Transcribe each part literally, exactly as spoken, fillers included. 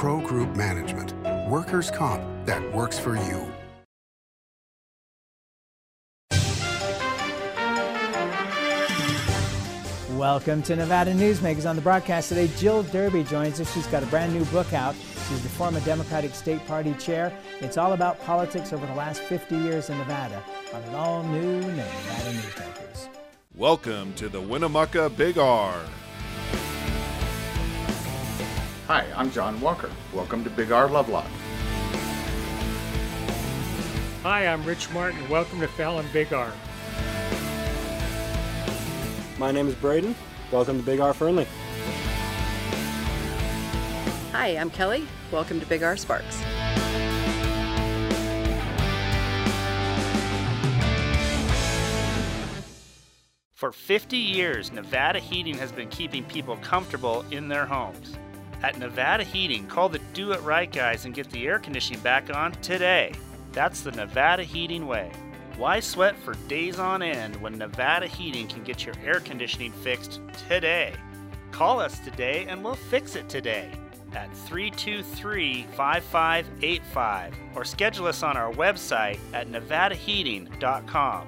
Pro Group Management. Workers' comp that works for you. Welcome to Nevada Newsmakers. On the broadcast today, Jill Derby joins us. She's got a brand new book out. She's the former Democratic State Party chair. It's all about politics over the last fifty years in Nevada on an all-new Nevada Newsmakers. Welcome to the Winnemucca Big R. Hi, I'm John Walker. Welcome to Big R Lovelock. Hi, I'm Rich Martin. Welcome to Fallon Big R. My name is Braden. Welcome to Big R Fernley. Hi, I'm Kelly. Welcome to Big R Sparks. For fifty years, Nevada Heating has been keeping people comfortable in their homes. At Nevada Heating, call the Do It Right guys and get the air conditioning back on today. That's the Nevada Heating way. Why sweat for days on end when Nevada Heating can get your air conditioning fixed today? Call us today and we'll fix it today at three two three, five five eight five or schedule us on our website at nevada heating dot com.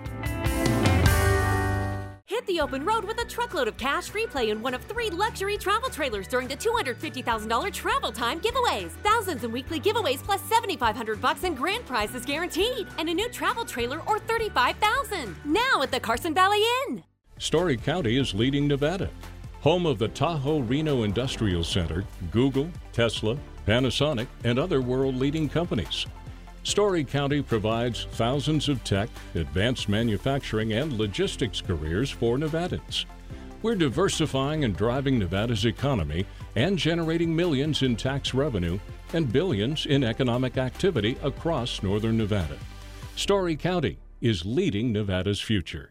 Hit the open road with a truckload of cash free play in one of three luxury travel trailers during the two hundred fifty thousand dollars travel time giveaways. Thousands in weekly giveaways plus seventy-five hundred bucks in grand prizes guaranteed. And a new travel trailer or thirty-five thousand. Now at the Carson Valley Inn. Story County is leading Nevada. Home of the Tahoe Reno Industrial Center, Google, Tesla, Panasonic, and other world-leading companies. Story County provides thousands of tech, advanced manufacturing, and logistics careers for Nevadans. We're diversifying and driving Nevada's economy and generating millions in tax revenue and billions in economic activity across northern Nevada. Story County is leading Nevada's future.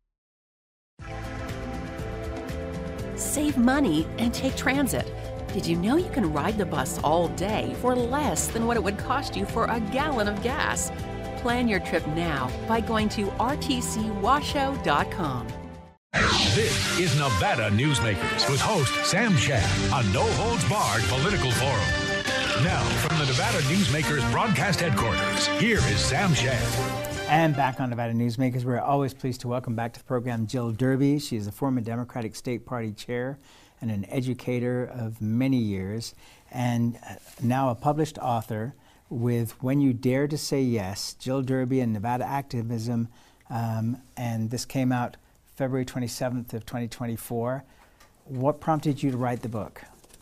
Save money and take transit. Did you know you can ride the bus all day for less than what it would cost you for a gallon of gas? Plan your trip now by going to r t c washoe dot com. This is Nevada Newsmakers with host Sam Shad on No Holds Barred Political Forum. Now, from the Nevada Newsmakers broadcast headquarters, here is Sam Shad. And back on Nevada Newsmakers, we're always pleased to welcome back to the program Jill Derby. She's a former Democratic State Party chair and an educator of many years, and now a published author with When You Dare to Say Yes, Jill Derby and Nevada Activism, um, and this came out February twenty-seventh of twenty twenty-four. What prompted you to write the book?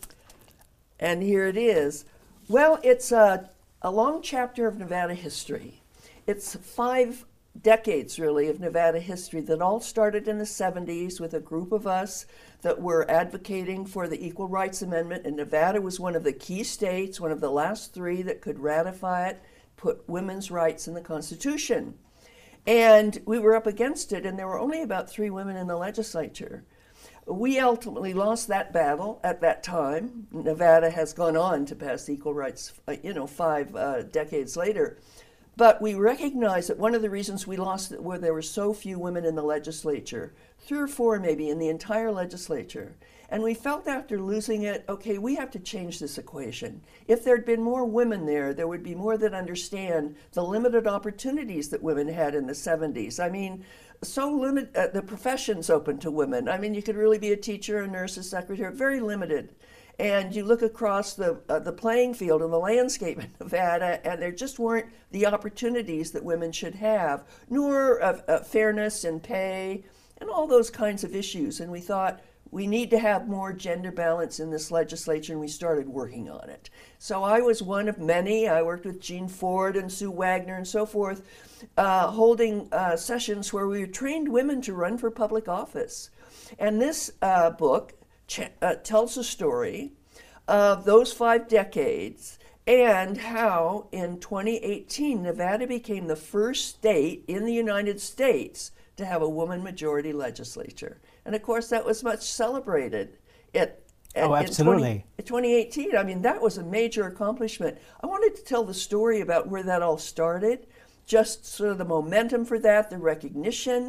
And here it is. Well, it's a, a long chapter of Nevada history. It's five decades, really, of Nevada history that all started in the seventies with a group of us that were advocating for the Equal Rights Amendment, and Nevada was one of the key states, one of the last three that could ratify it, put women's rights in the Constitution. And we were up against it, and there were only about three women in the legislature. We ultimately lost that battle at that time. Nevada has gone on to pass equal rights, you know, five uh, decades later. But we recognize that one of the reasons we lost it were there were so few women in the legislature, three or four maybe in the entire legislature. And we felt after losing it, okay, we have to change this equation. If there'd been more women there, there would be more that understand the limited opportunities that women had in the seventies. I mean, so limit, uh, the professions open to women. I mean, you could really be a teacher, a nurse, a secretary, very limited. And you look across the uh, the playing field and the landscape in Nevada, and there just weren't the opportunities that women should have, nor uh, uh, fairness and pay, and all those kinds of issues. And we thought we need to have more gender balance in this legislature, and we started working on it. So I was one of many. I worked with Jean Ford and Sue Wagner and so forth, uh, holding uh, sessions where we trained women to run for public office. And this uh, book Ch- uh, tells a story of those five decades and how in twenty eighteen Nevada became the first state in the United States to have a woman majority legislature. And of course that was much celebrated at, at oh, absolutely. in twenty eighteen. I mean, that was a major accomplishment. I wanted to tell the story about where that all started, just sort of the momentum for that, the recognition,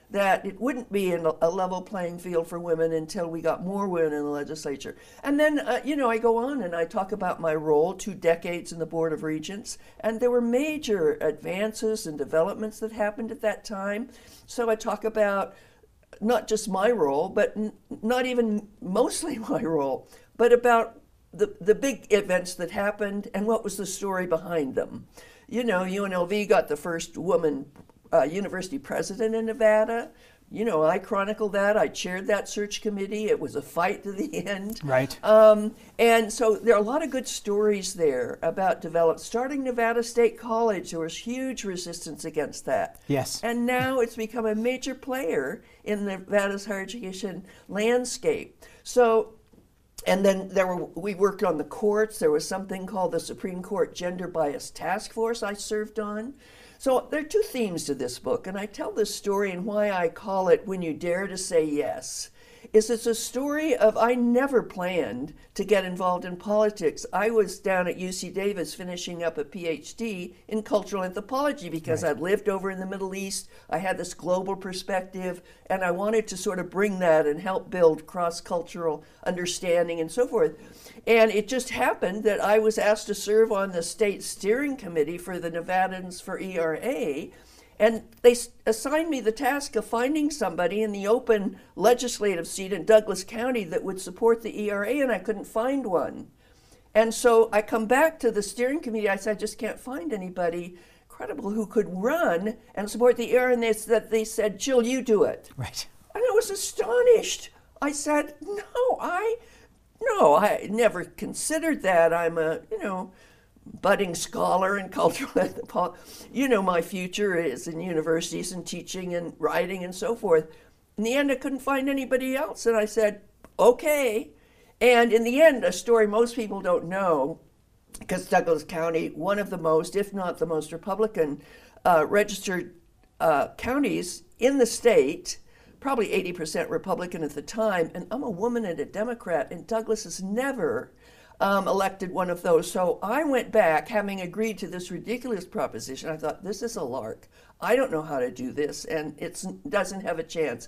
that it wouldn't be in a level playing field for women until we got more women in the legislature. And then, uh, you know, I go on and I talk about my role, two decades in the Board of Regents, and there were major advances and developments that happened at that time. So I talk about not just my role, but n- not even mostly my role, but about the, the big events that happened and what was the story behind them. You know, U N L V got the first woman uh, university president in Nevada. You know, I chronicled that. I chaired that search committee. It was a fight to the end. Right. Um, and so there are a lot of good stories there about develop. Starting Nevada State College, there was huge resistance against that. Yes. And now it's become a major player in Nevada's higher education landscape. So, and then there were, we worked on the courts. There was something called the Supreme Court Gender Bias Task Force I served on. So there are two themes to this book, and I tell this story and why I call it When You Dare to Say Yes. Is it's a story of I never planned to get involved in politics. I was down at U C Davis finishing up a P H D in cultural anthropology because right. I'd lived over in the Middle East. I had this global perspective, and I wanted to sort of bring that and help build cross-cultural understanding and so forth. And it just happened that I was asked to serve on the state steering committee for the Nevadans for E R A. And they assigned me the task of finding somebody in the open legislative seat in Douglas County that would support the E R A, and I couldn't find one. And so I come back to the steering committee. I said, I just can't find anybody credible who could run and support the E R A. And they said, they said, Jill, you do it. Right. And I was astonished. I said, no, I, no, I never considered that. I'm a, you know, budding scholar in cultural anthropology. You know, my future is in universities and teaching and writing and so forth. In the end, I couldn't find anybody else. And I said, okay. And in the end, a story most people don't know, because Douglas County, one of the most, if not the most Republican uh, registered uh, counties in the state, probably eighty percent Republican at the time. And I'm a woman and a Democrat, and Douglas has never Um, elected one of those. So I went back, having agreed to this ridiculous proposition. I thought, this is a lark. I don't know how to do this, and it doesn't have a chance.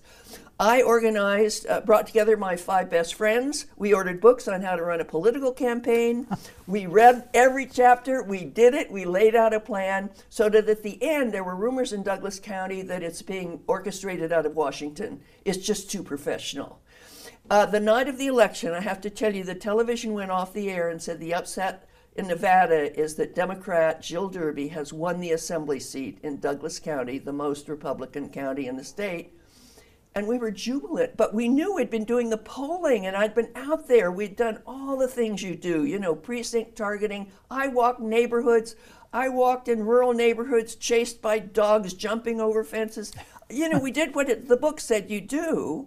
I organized, uh, brought together my five best friends. We ordered books on how to run a political campaign. We read every chapter. We did it. We laid out a plan so that at the end, there were rumors in Douglas County that it's being orchestrated out of Washington. It's just too professional. Uh, the night of the election, I have to tell you, the television went off the air and said the upset in Nevada is that Democrat Jill Derby has won the assembly seat in Douglas County, the most Republican county in the state. And we were jubilant, but we knew we'd been doing the polling, and I'd been out there. We'd done all the things you do, you know, precinct targeting. I walked neighborhoods. I walked in rural neighborhoods chased by dogs jumping over fences. You know, we did what it, the book said you do.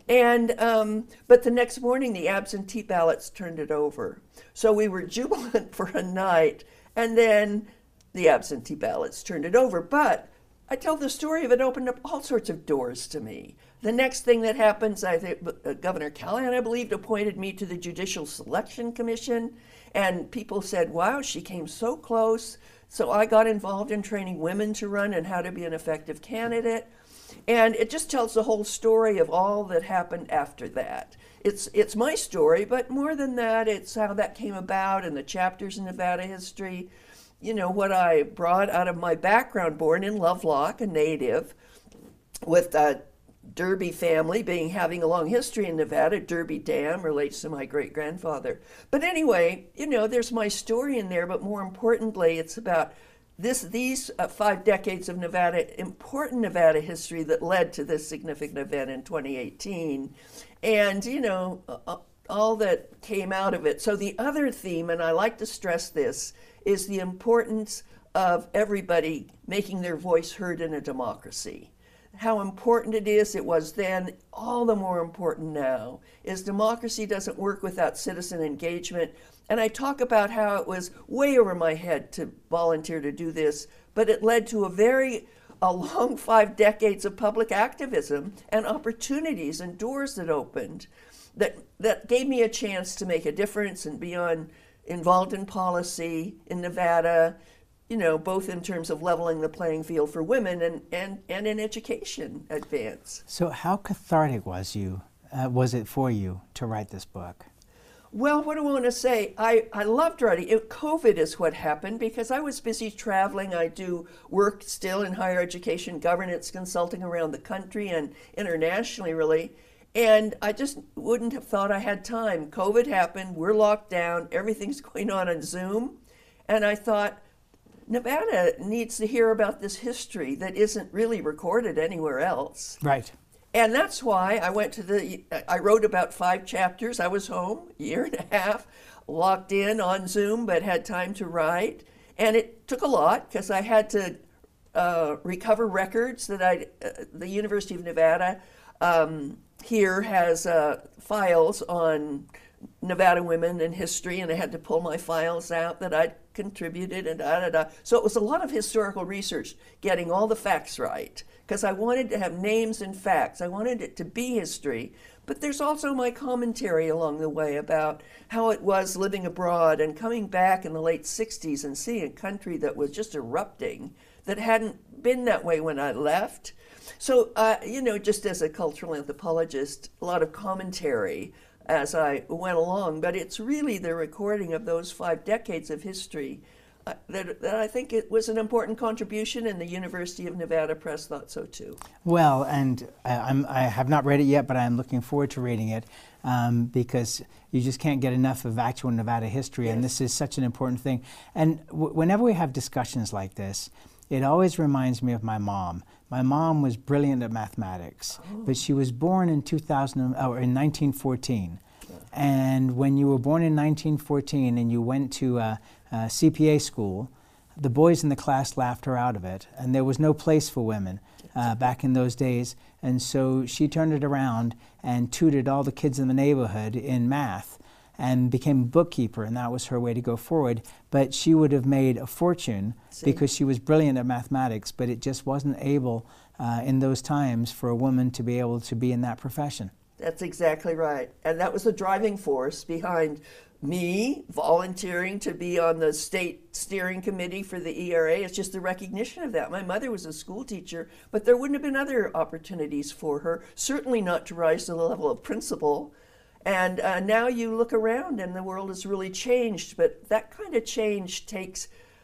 And um, but the next morning, the absentee ballots turned it over. So we were jubilant for a night, and then the absentee ballots turned it over. But I tell the story of it opened up all sorts of doors to me. The next thing that happens, I think uh, Governor Callahan, I believe, appointed me to the Judicial Selection Commission, and people said, wow, she came so close. So I got involved in training women to run and how to be an effective candidate. And it just tells the whole story of all that happened after that. It's it's my story, but more than that, it's how that came about and the chapters in Nevada history. You know, what I brought out of my background, born in Lovelock, a native, with a Derby family, being having a long history in Nevada. Derby Dam relates to my great-grandfather. But anyway, you know, there's my story in there, but more importantly, it's about This, these uh, five decades of Nevada, important Nevada history that led to this significant event in twenty eighteen, and, you know, uh, all that came out of it. So the other theme, and I like to stress this, is the importance of everybody making their voice heard in a democracy. How important it is, it was then, all the more important now, is democracy doesn't work without citizen engagement. And I talk about how it was way over my head to volunteer to do this, but it led to a very, a long five decades of public activism and opportunities and doors that opened that, that gave me a chance to make a difference and be on, involved in policy in Nevada, you know, both in terms of leveling the playing field for women and, and, and in education advance. So how cathartic was you, uh, was it for you to write this book? Well, what do I want to say? I, I loved writing. It, COVID is what happened because I was busy traveling. I do work still in higher education governance consulting around the country and internationally, really. And I just wouldn't have thought I had time. COVID happened. We're locked down. Everything's going on on Zoom. And I thought, Nevada needs to hear about this history that isn't really recorded anywhere else. Right. And that's why I went to the, I wrote about five chapters. I was home a year and a half, locked in on Zoom, but had time to write. And it took a lot because I had to uh, recover records that I, uh, the University of Nevada um, here has uh, files on Nevada women and history, and I had to pull my files out that I'd contributed and da da da. So it was a lot of historical research, getting all the facts right, because I wanted to have names and facts. I wanted it to be history, but there's also my commentary along the way about how it was living abroad and coming back in the late sixties and seeing a country that was just erupting, that hadn't been that way when I left. So, uh, you know, just as a cultural anthropologist, a lot of commentary as I went along, but it's really the recording of those five decades of history uh, that, that I think it was an important contribution, and the University of Nevada Press thought so too. Well, and I, I'm, I have not read it yet, but I'm looking forward to reading it um, because you just can't get enough of actual Nevada history, yes. And this is such an important thing. And w whenever we have discussions like this, it always reminds me of my mom. My mom was brilliant at mathematics, oh. but she was born in two thousand or in nineteen fourteen. And when you were born in nineteen fourteen and you went to a, a C P A school, the boys in the class laughed her out of it, and there was no place for women uh, back in those days. And so she turned it around and tutored all the kids in the neighborhood in math and became a bookkeeper, and that was her way to go forward. But she would have made a fortune See? because she was brilliant at mathematics, but it just wasn't able uh, in those times for a woman to be able to be in that profession. That's exactly right. And that was the driving force behind me volunteering to be on the state steering committee for the E R A. It's just the recognition of that. My mother was a school teacher, but there wouldn't have been other opportunities for her, certainly not to rise to the level of principal. And uh, now you look around and the world has really changed, but that kind of change takes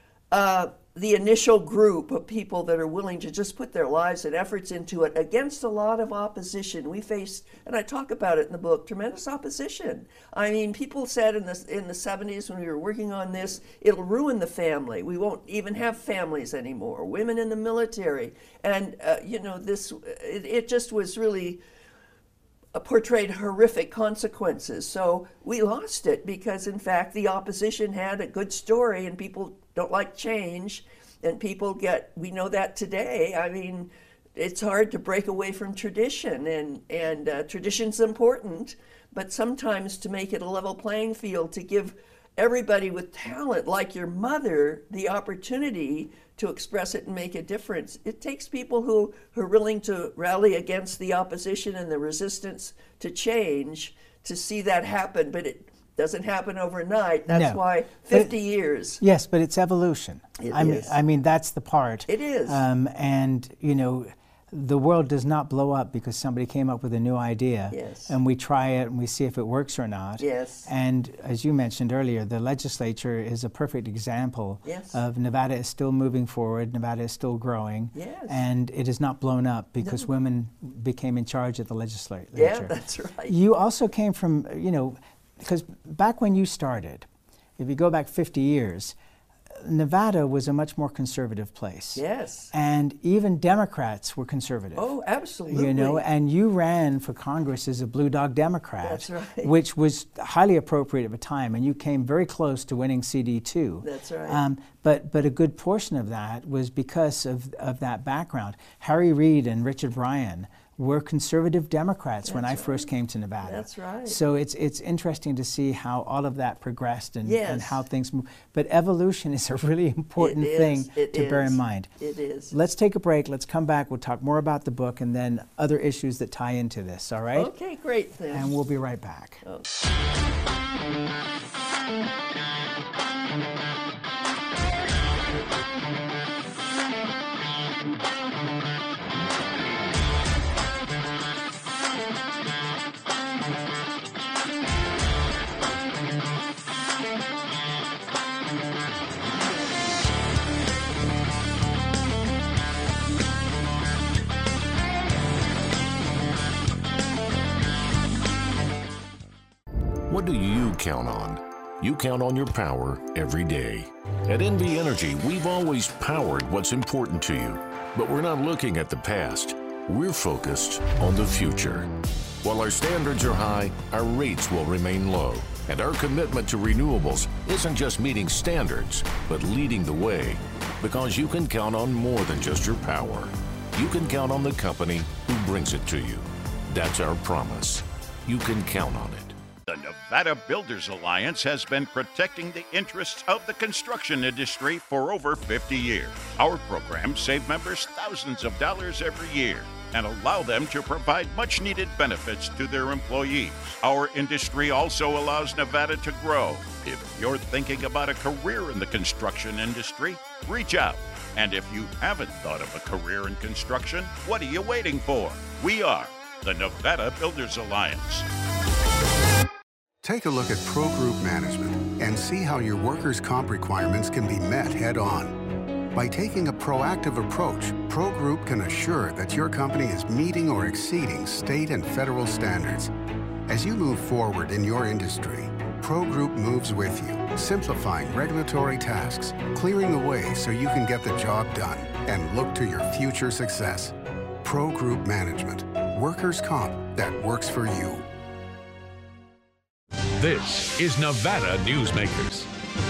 uh, the initial group of people that are willing to just put their lives and efforts into it against a lot of opposition. We faced, and I talk about it in the book, tremendous opposition. I mean, people said in the, in the seventies when we were working on this, it'll ruin the family. We won't even have families anymore. Women in the military. And, uh, you know, this, it, it just was really portrayed horrific consequences. So we lost it because, in fact, the opposition had a good story, and people don't like change, and people get, we know that today. I mean, it's hard to break away from tradition, and, and uh, tradition's important, but sometimes to make it a level playing field, to give everybody with talent, like your mother, the opportunity to express it and make a difference. It takes people who, who are willing to rally against the opposition and the resistance to change to see that happen, but it doesn't happen overnight. That's no. why fifty but, years. Yes, but it's evolution. It I is. mean, I mean, that's the part. It is. Um, and, you know, the world does not blow up because somebody came up with a new idea. Yes. And we try it and we see if it works or not. Yes. And as you mentioned earlier, the legislature is a perfect example yes. of Nevada is still moving forward, Nevada is still growing. Yes. And it is not blown up because no. women became in charge of the legislature. Yeah, that's right. You also came from, you know, because back when you started, if you go back fifty years, Nevada was a much more conservative place. Yes. And even Democrats were conservative. Oh, absolutely. You know, and you ran for Congress as a Blue Dog Democrat. That's right. Which was highly appropriate at the time, and you came very close to winning C D two. That's right. Um, but, but a good portion of that was because of, of that background. Harry Reid and Richard Bryan were conservative Democrats That's when I right. first came to Nevada. That's right. So it's it's interesting to see how all of that progressed and, yes. and how things move. But evolution is a really important it thing is. It to is. bear in mind. It is. Let's take a break. Let's come back. We'll talk more about the book and then other issues that tie into this, all right? Okay, great then. And we'll be right back. Oh. count on. You count on your power every day. At N V Energy, we've always powered what's important to you, but we're not looking at the past. We're focused on the future. While our standards are high, our rates will remain low. And our commitment to renewables isn't just meeting standards, but leading the way. Because you can count on more than just your power. You can count on the company who brings it to you. That's our promise. You can count on it. The Nevada Builders Alliance has been protecting the interests of the construction industry for over fifty years. Our programs save members thousands of dollars every year and allow them to provide much-needed benefits to their employees. Our industry also allows Nevada to grow. If you're thinking about a career in the construction industry, reach out. And if you haven't thought of a career in construction, what are you waiting for? We are the Nevada Builders Alliance. Take a look at Pro Group Management and see how your workers' comp requirements can be met head-on. By taking a proactive approach, Pro Group can assure that your company is meeting or exceeding state and federal standards. As you move forward in your industry, Pro Group moves with you, simplifying regulatory tasks, clearing the way so you can get the job done and look to your future success. Pro Group Management, workers' comp that works for you. This is Nevada Newsmakers.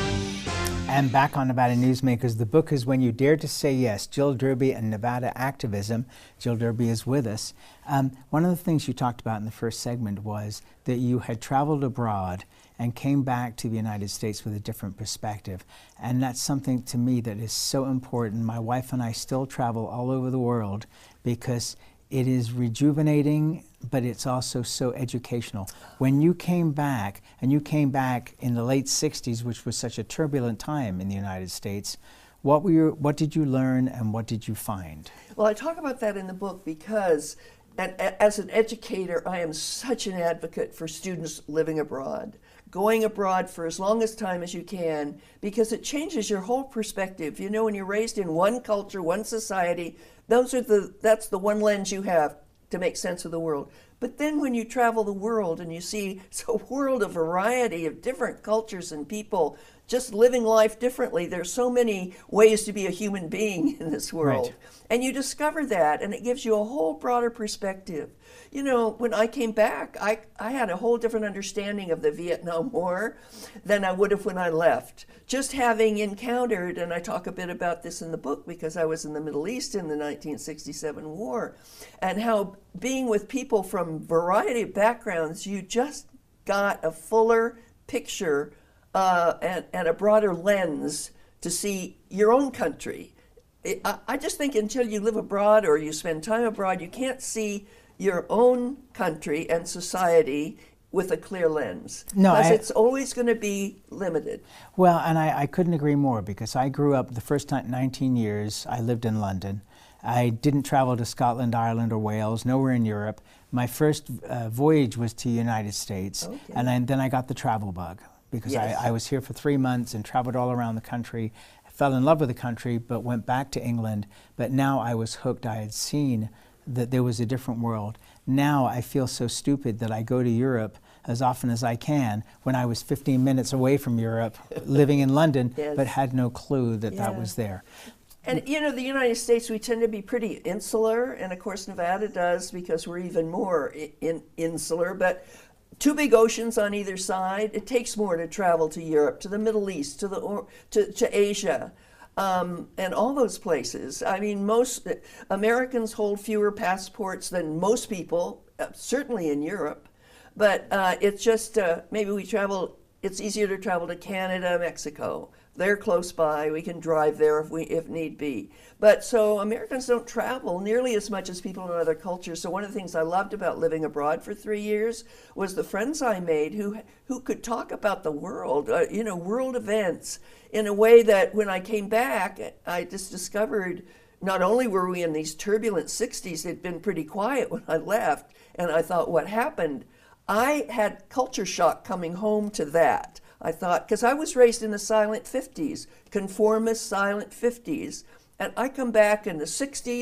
And back on Nevada Newsmakers, the book is When You Dare to Say Yes, Jill Derby and Nevada Activism. Jill Derby is with us. Um, one of the things you talked about in the first segment was that you had traveled abroad and came back to the United States with a different perspective. And that's something to me that is so important. My wife and I still travel all over the world because it is rejuvenating, but it's also so educational. When you came back, and you came back in the late sixties, which was such a turbulent time in the United States, what were your, what did you learn and what did you find? Well, I talk about that in the book because and, as an educator, I am such an advocate for students living abroad. Going abroad for as long as time as you can, because it changes your whole perspective. You know, when you're raised in one culture, one society, those are the that's the one lens you have to make sense of the world. But then when you travel the world and you see it's a world of variety of different cultures and people just living life differently. There's so many ways to be a human being in this world. Right. And you discover that, and it gives you a whole broader perspective. You know, when I came back, I, I had a whole different understanding of the Vietnam War than I would have when I left. Just having encountered, and I talk a bit about this in the book because I was in the Middle East in the nineteen sixty-seven war, and how being with people from a variety of backgrounds, you just got a fuller picture uh, and, and a broader lens to see your own country. I, I just think until you live abroad or you spend time abroad, you can't see your own country and society with a clear lens. No, because I, it's always going to be limited. Well, and I, I couldn't agree more, because I grew up the first nineteen years I lived in London. I didn't travel to Scotland, Ireland, or Wales, nowhere in Europe. My first uh, voyage was to the United States, okay. and I, then I got the travel bug, because yes. I, I was here for three months and traveled all around the country. I fell in love with the country, but went back to England. But now I was hooked. I had seen that there was a different world. Now I feel so stupid that I go to Europe as often as I can, when I was fifteen minutes away from Europe, living in London, yes. but had no clue that yeah. that was there. And you know, the United States, we tend to be pretty insular, and of course Nevada does, because we're even more in, insular, but two big oceans on either side. It takes more to travel to Europe, to the Middle East, to, the, or, to, to Asia. Um, and all those places. I mean, most Americans hold fewer passports than most people, uh, certainly in Europe. But uh, it's just, uh, maybe we travel, it's easier to travel to Canada, Mexico. They're close by. We can drive there if we if need be. But so Americans don't travel nearly as much as people in other cultures. So one of the things I loved about living abroad for three years was the friends I made who who could talk about the world, uh, you know, world events in a way that when I came back, I just discovered not only were we in these turbulent sixties, it'd been pretty quiet when I left, and I thought, what happened? I had culture shock coming home to that. I thought, because I was raised in the silent fifties, conformist silent fifties, and I come back in the sixties,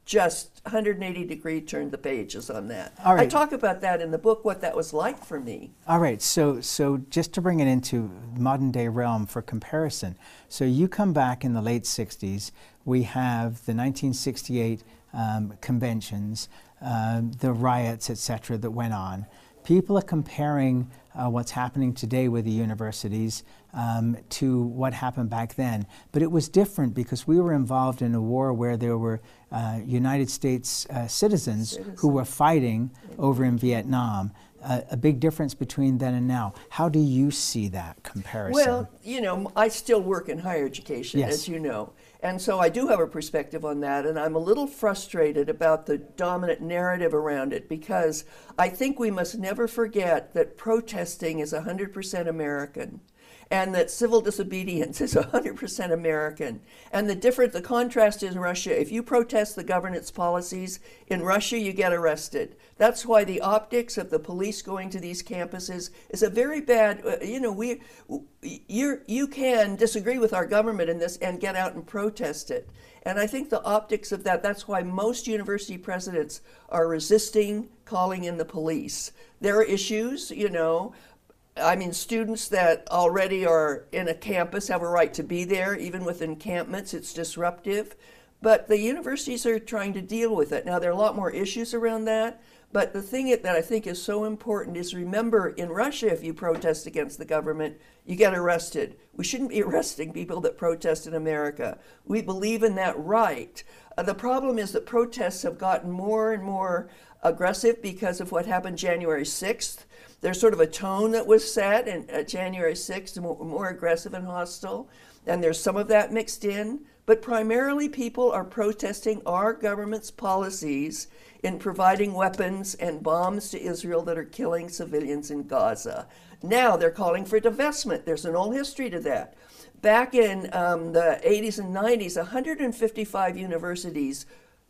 just one hundred eighty degree turned the pages on that. All right. I talk about that in the book, what that was like for me. All right, so so just to bring it into modern day realm for comparison, so you come back in the late sixties, we have the nineteen sixty-eight um, conventions, uh, the riots, et cetera, that went on. People are comparing uh, what's happening today with the universities um, to what happened back then. But it was different because we were involved in a war where there were uh, United States uh, citizens, citizens who were fighting over in Vietnam. Uh, a big difference between then and now. How do you see that comparison? Well, you know, I still work in higher education, yes. as you know. And so I do have a perspective on that, and I'm a little frustrated about the dominant narrative around it, because I think we must never forget that protesting is one hundred percent American, and that civil disobedience is one hundred percent American. And the different, the contrast in Russia, if you protest the government's policies, in Russia you get arrested. That's why the optics of the police going to these campuses is a very bad, uh, you know, we, you're, you can disagree with our government in this and get out and protest it. And I think the optics of that, that's why most university presidents are resisting calling in the police. There are issues, you know, I mean, students that already are in a campus have a right to be there, even with encampments. It's disruptive. But the universities are trying to deal with it. Now, there are a lot more issues around that. But the thing that I think is so important is, remember, in Russia, if you protest against the government, you get arrested. We shouldn't be arresting people that protest in America. We believe in that right. Uh, the problem is that protests have gotten more and more aggressive because of what happened January sixth. There's sort of a tone that was set in uh, January sixth, more, more aggressive and hostile, and there's some of that mixed in. But primarily people are protesting our government's policies in providing weapons and bombs to Israel that are killing civilians in Gaza. Now they're calling for divestment. There's an old history to that. Back in um, the eighties and nineties, one hundred fifty-five universities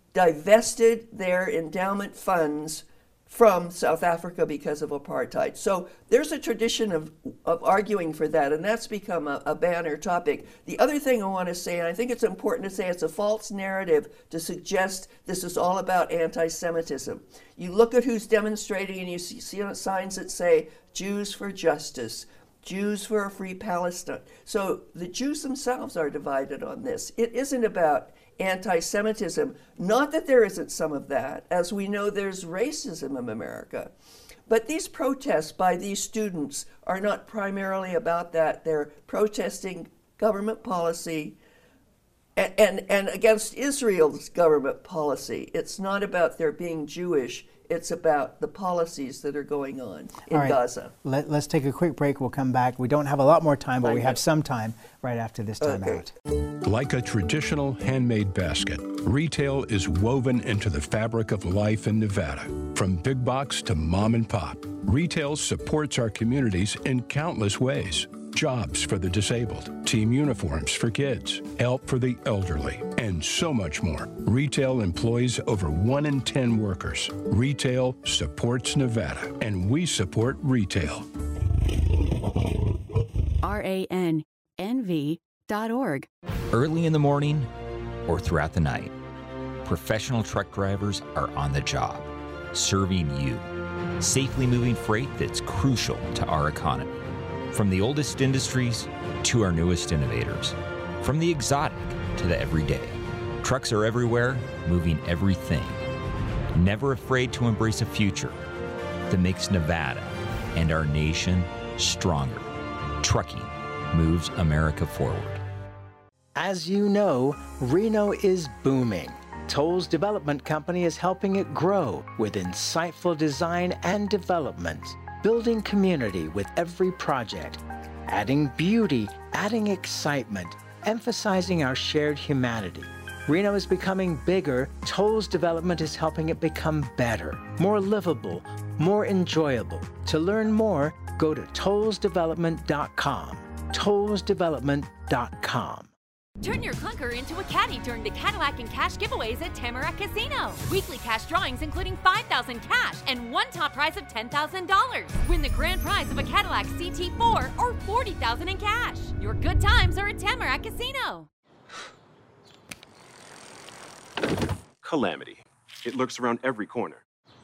divested their endowment funds from South Africa because of apartheid. So there's a tradition of, of arguing for that, and that's become a, a banner topic. The other thing I want to say, and I think it's important to say, it's a false narrative to suggest this is all about anti-Semitism. You look at who's demonstrating and you see, see signs that say Jews for justice, Jews for a free Palestine. So the Jews themselves are divided on this. It isn't about anti-Semitism. Not that there isn't some of that. As we know, there's racism in America. But these protests by these students are not primarily about that. They're protesting government policy and, and, and against Israel's government policy. It's not about their being Jewish. It's about the policies that are going on in All right. Gaza. Let, let's take a quick break. We'll come back. We don't have a lot more time, but I we know. have some time right after this time Okay. out. Like a traditional handmade basket, retail is woven into the fabric of life in Nevada. From big box to mom and pop, retail supports our communities in countless ways. Jobs for the disabled, team uniforms for kids, help for the elderly, and so much more. Retail employs over one in ten workers. Retail supports Nevada, and we support retail. R A N N V dot org. Early in the morning or throughout the night, professional truck drivers are on the job, serving you, safely moving freight that's crucial to our economy. From the oldest industries to our newest innovators, from the exotic to the everyday, trucks are everywhere, moving everything. Never afraid to embrace a future that makes Nevada and our nation stronger. Trucking moves America forward. As you know, Reno is booming. Tolles Development Company is helping it grow with insightful design and development, building community with every project, adding beauty, adding excitement, emphasizing our shared humanity. Reno is becoming bigger. Tolles Development is helping it become better, more livable, more enjoyable. To learn more, go to tolles development dot com. tolles development dot com. Turn your clunker into a caddy during the Cadillac and Cash giveaways at Tamarack Casino. Weekly cash drawings including five thousand dollars cash and one top prize of ten thousand dollars. Win the grand prize of a Cadillac C T four or forty thousand dollars in cash. Your good times are at Tamarack Casino. calamity. It lurks around every corner.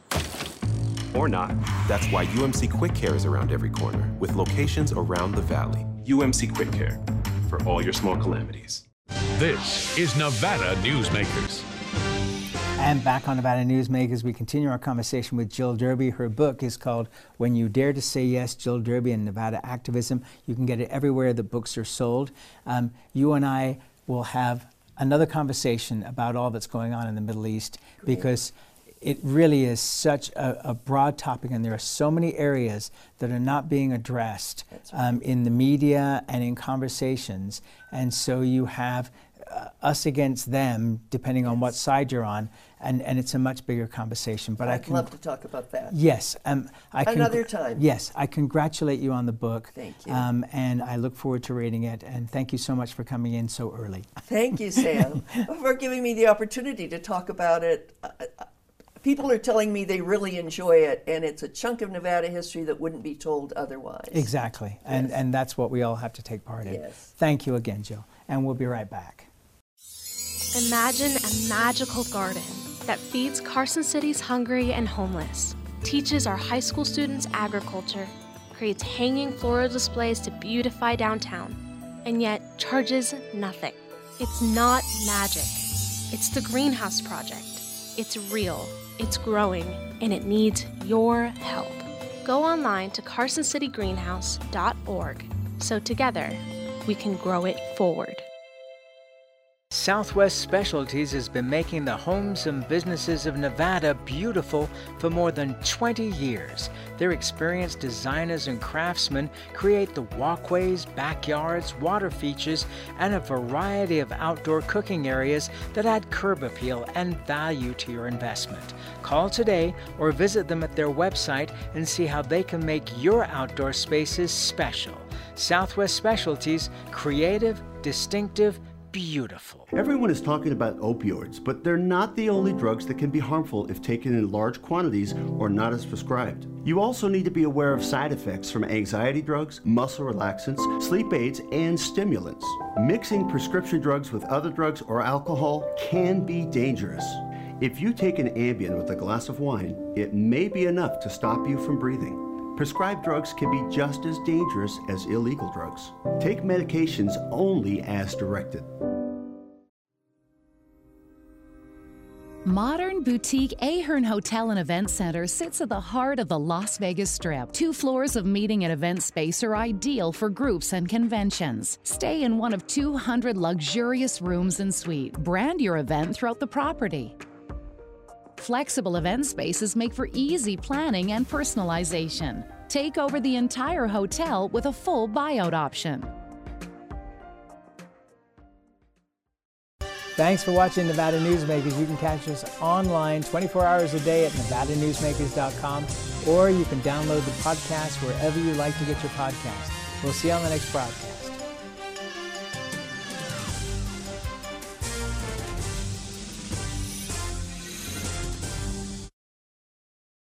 Or not. That's why U M C Quick Care is around every corner, with locations around the valley. U M C Quick Care, for all your small calamities. This is Nevada Newsmakers. And back on Nevada Newsmakers, we continue our conversation with Jill Derby. Her book is called When You Dare to Say Yes, Jill Derby and Nevada Activism. You can get it everywhere that books are sold. Um, you and I will have another conversation about all that's going on in the Middle East, Great. because it really is such a, a broad topic, and there are so many areas that are not being addressed right. um, in the media and in conversations. And so you have uh, us against them, depending yes. on what side you're on, and, and it's a much bigger conversation. But I'd I can, love to talk about that. Yes. Um, I Another time. Yes. I congratulate you on the book. Thank you. Um, and I look forward to reading it. And thank you so much for coming in so early. Thank you, Sam, for giving me the opportunity to talk about it. Uh, People are telling me they really enjoy it, and it's a chunk of Nevada history that wouldn't be told otherwise. Exactly, yes. and, and that's what we all have to take part in. Yes. Thank you again, Jill, and we'll be right back. Imagine a magical garden that feeds Carson City's hungry and homeless, teaches our high school students agriculture, creates hanging floral displays to beautify downtown, and yet charges nothing. It's not magic. It's the Greenhouse Project. It's real. It's growing, and it needs your help. Go online to carson city greenhouse dot org so together we can grow it forward. Southwest Specialties has been making the homes and businesses of Nevada beautiful for more than twenty years. Their experienced designers and craftsmen create the walkways, backyards, water features, and a variety of outdoor cooking areas that add curb appeal and value to your investment. Call today or visit them at their website and see how they can make your outdoor spaces special. Southwest Specialties, creative, distinctive, beautiful. Everyone is talking about opioids, but they're not the only drugs that can be harmful if taken in large quantities or not as prescribed. You also need to be aware of side effects from anxiety drugs, muscle relaxants, sleep aids, and stimulants. Mixing prescription drugs with other drugs or alcohol can be dangerous. If you take an Ambien with a glass of wine, it may be enough to stop you from breathing. Prescribed drugs can be just as dangerous as illegal drugs. Take medications only as directed. Modern boutique Ahern Hotel and Event Center sits at the heart of the Las Vegas Strip. Two floors of meeting and event space are ideal for groups and conventions. Stay in one of two hundred luxurious rooms and suites. Brand your event throughout the property. Flexible event spaces make for easy planning and personalization. Take over the entire hotel with a full buyout option. Thanks for watching Nevada Newsmakers. You can catch us online twenty-four hours a day at nevada newsmakers dot com, or you can download the podcast wherever you like to get your podcast. We'll see you on the next broadcast.